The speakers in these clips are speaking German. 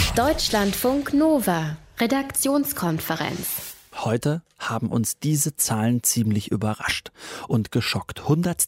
Deutschlandfunk Nova, Redaktionskonferenz. Heute haben uns diese Zahlen ziemlich überrascht und geschockt.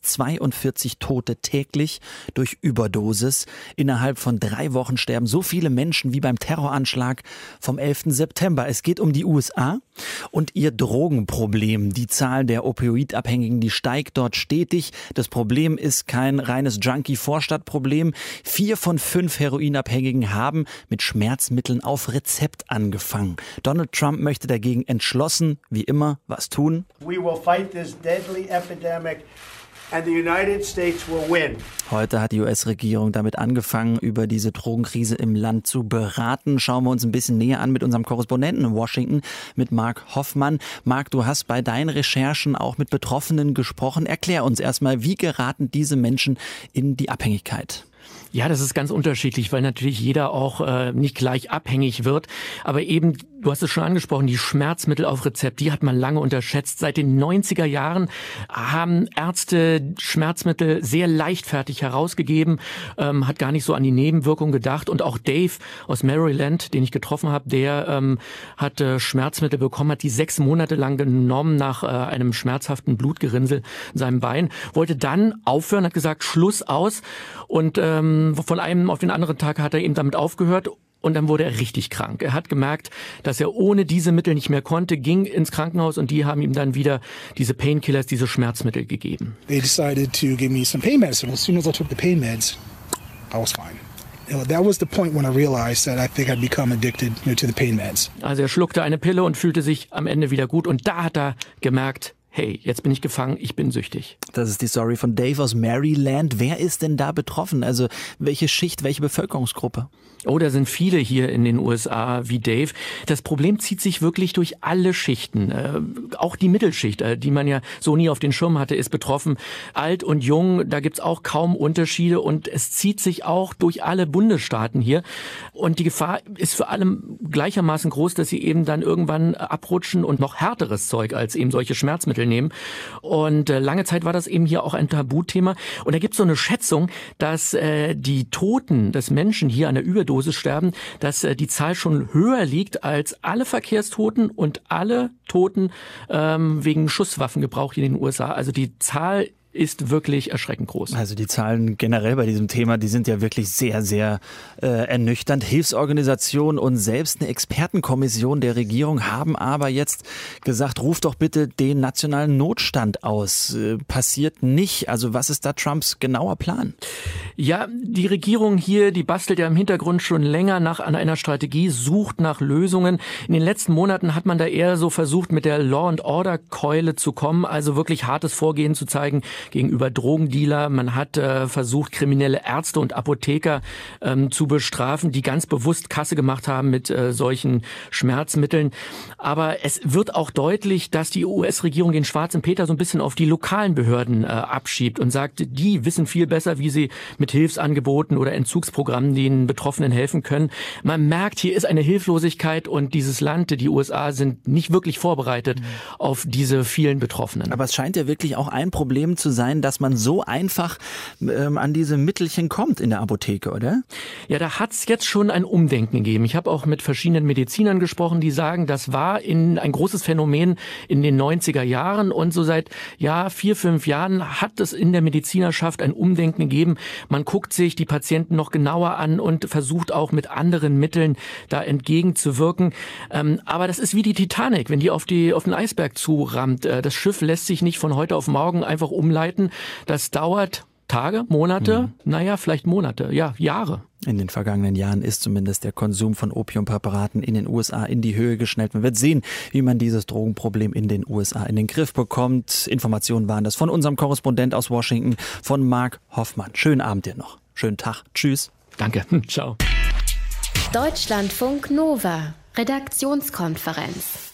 142 Tote täglich durch Überdosis. Innerhalb von 3 Wochen sterben so viele Menschen wie beim Terroranschlag vom 11. September. Es geht um die USA und ihr Drogenproblem. Die Zahl der Opioidabhängigen, die steigt dort stetig. Das Problem ist kein reines Junkie-Vorstadtproblem. 4 von 5 Heroinabhängigen haben mit Schmerzmitteln auf Rezept angefangen. Donald Trump möchte dagegen entschlossen, wie immer, was tun. We will fight this deadly epidemic and the United States will win. Heute hat die US-Regierung damit angefangen, über diese Drogenkrise im Land zu beraten. Schauen wir uns ein bisschen näher an mit unserem Korrespondenten in Washington, mit Mark Hoffmann. Mark, du hast bei deinen Recherchen auch mit Betroffenen gesprochen. Erklär uns erstmal, wie geraten diese Menschen in die Abhängigkeit? Ja, das ist ganz unterschiedlich, weil natürlich jeder auch nicht gleich abhängig wird. Aber eben, du hast es schon angesprochen, die Schmerzmittel auf Rezept, die hat man lange unterschätzt. Seit den 90er Jahren haben Ärzte Schmerzmittel sehr leichtfertig herausgegeben, hat gar nicht so an die Nebenwirkungen gedacht. Und auch Dave aus Maryland, den ich getroffen habe, der hat Schmerzmittel bekommen, hat die 6 Monate lang genommen nach einem schmerzhaften Blutgerinnsel in seinem Bein, wollte dann aufhören, hat gesagt, Schluss aus. Und von einem auf den anderen Tag hat er eben damit aufgehört. Und dann wurde er richtig krank. Er hat gemerkt, dass er ohne diese Mittel nicht mehr konnte, ging ins Krankenhaus und die haben ihm dann wieder diese Painkillers, diese Schmerzmittel gegeben. They decided to give me some pain medicine. As soon as I took the pain meds, I was fine. That was the point when I realized that I think I'd become addicted to the pain meds. Also er schluckte eine Pille und fühlte sich am Ende wieder gut und da hat er gemerkt, hey, jetzt bin ich gefangen, ich bin süchtig. Das ist die Story von Dave aus Maryland. Wer ist denn da betroffen? Also welche Schicht, welche Bevölkerungsgruppe? Oh, da sind viele hier in den USA wie Dave. Das Problem zieht sich wirklich durch alle Schichten. Auch die Mittelschicht, die man ja so nie auf den Schirm hatte, ist betroffen. Alt und jung, da gibt's auch kaum Unterschiede und es zieht sich auch durch alle Bundesstaaten hier. Und die Gefahr ist für alle gleichermaßen groß, dass sie eben dann irgendwann abrutschen und noch härteres Zeug als eben solche Schmerzmittel nehmen. Und lange Zeit war das eben hier auch ein Tabuthema. Und da gibt's so eine Schätzung, dass die Toten des Menschen hier an der Überdosis sterben, dass die Zahl schon höher liegt als alle Verkehrstoten und alle Toten wegen Schusswaffengebrauch hier in den USA. Also die Zahl ist wirklich erschreckend groß. Also die Zahlen generell bei diesem Thema, die sind ja wirklich sehr, sehr ernüchternd. Hilfsorganisationen und selbst eine Expertenkommission der Regierung haben aber jetzt gesagt, ruft doch bitte den nationalen Notstand aus. Passiert nicht. Also was ist da Trumps genauer Plan? Ja, die Regierung hier, die bastelt ja im Hintergrund schon länger an einer Strategie, sucht nach Lösungen. In den letzten Monaten hat man da eher so versucht, mit der Law-and-Order-Keule zu kommen, also wirklich hartes Vorgehen zu zeigen gegenüber Drogendealer. Man hat versucht, kriminelle Ärzte und Apotheker zu bestrafen, die ganz bewusst Kasse gemacht haben mit solchen Schmerzmitteln. Aber es wird auch deutlich, dass die US-Regierung den schwarzen Peter so ein bisschen auf die lokalen Behörden abschiebt und sagt, die wissen viel besser, wie sie mit Hilfsangeboten oder Entzugsprogrammen den Betroffenen helfen können. Man merkt, hier ist eine Hilflosigkeit und dieses Land, die USA, sind nicht wirklich vorbereitet auf diese vielen Betroffenen. Aber es scheint ja wirklich auch ein Problem zu sein, dass man so einfach an diese Mittelchen kommt in der Apotheke, oder? Ja, da hat's jetzt schon ein Umdenken gegeben. Ich habe auch mit verschiedenen Medizinern gesprochen, die sagen, das war ein großes Phänomen in den 90er Jahren und so seit 4, 5 Jahren hat es in der Medizinerschaft ein Umdenken gegeben. Man guckt sich die Patienten noch genauer an und versucht auch mit anderen Mitteln da entgegenzuwirken. Aber das ist wie die Titanic, wenn die auf den Eisberg zurammt. Das Schiff lässt sich nicht von heute auf morgen einfach umleiten. Das dauert Tage, Monate, vielleicht Monate, Jahre. In den vergangenen Jahren ist zumindest der Konsum von Opiumpräparaten in den USA in die Höhe geschnellt. Man wird sehen, wie man dieses Drogenproblem in den USA in den Griff bekommt. Informationen waren das von unserem Korrespondent aus Washington, von Mark Hoffmann. Schönen Abend dir noch. Schönen Tag. Tschüss. Danke. Ciao. Deutschlandfunk Nova, Redaktionskonferenz.